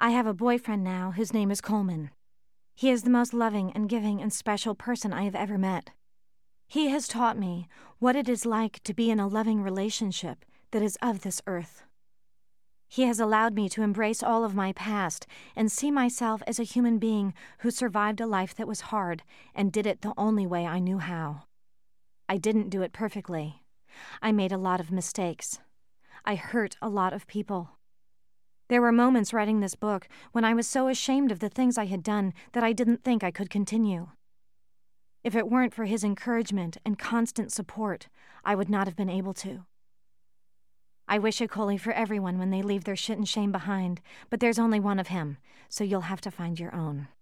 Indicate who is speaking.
Speaker 1: I have a boyfriend now whose name is Coleman. He is the most loving and giving and special person I have ever met. He has taught me what it is like to be in a loving relationship that is of this earth. He has allowed me to embrace all of my past and see myself as a human being who survived a life that was hard and did it the only way I knew how. I didn't do it perfectly. I made a lot of mistakes. I hurt a lot of people. There were moments writing this book when I was so ashamed of the things I had done that I didn't think I could continue. If it weren't for his encouragement and constant support, I would not have been able to. I wish a Coley for everyone when they leave their shit and shame behind, but there's only one of him, so you'll have to find your own.